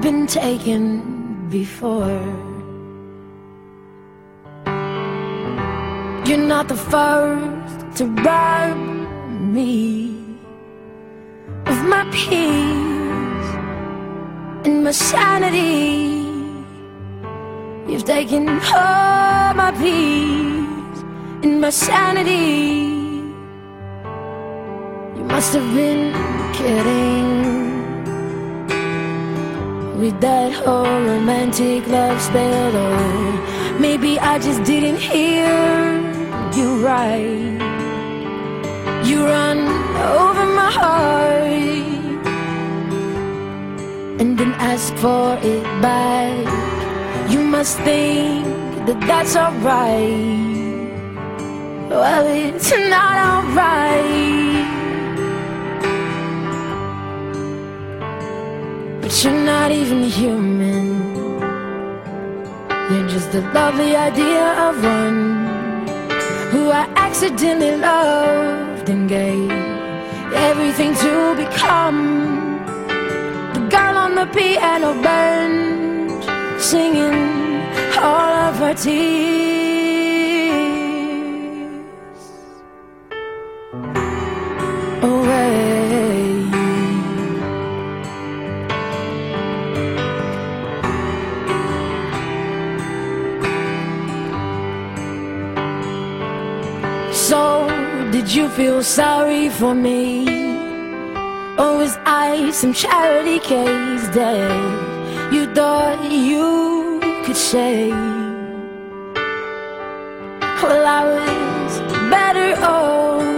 been taken before. You're not the first to rob me of my peace and my sanity. You've taken all my peace and my sanity. You must have been kidding with that whole romantic love spell. Or maybe I just didn't hear you right. You run over my heart and then ask for it back. You must think that that's alright. Well, it's not alright. But you're not even human. You're just a lovely idea of one who I accidentally loved and gave everything to become. The girl on the piano bench, singing all of her tears away. So, did you feel sorry for me? Or was I some charity case that you thought you could say? Well, I was better off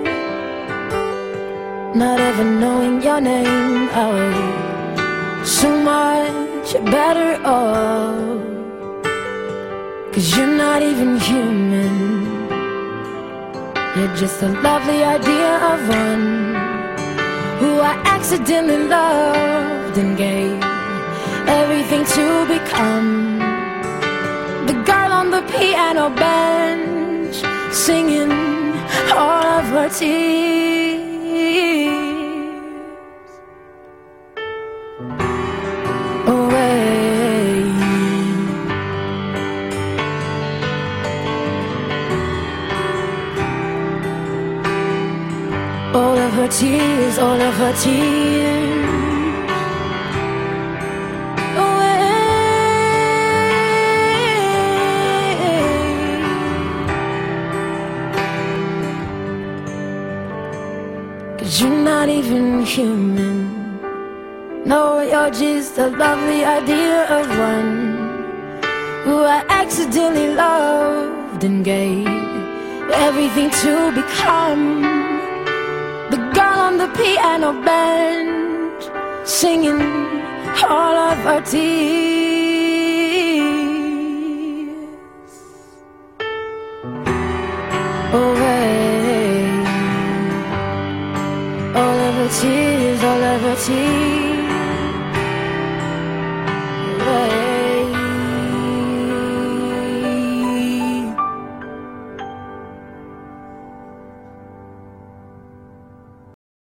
not ever knowing your name. I was so much better off, 'cause you're not even human. You're just a lovely idea of one who I accidentally loved and gave everything to become. The girl on the piano bench, singing all of her tears away. All of her tears, all of her tears away. 'Cause you're not even human. No, you're just a lovely idea of one who I accidentally loved and gave everything to become. The girl on the piano bench, singing all of her tears away. All of her tears, all of her tears.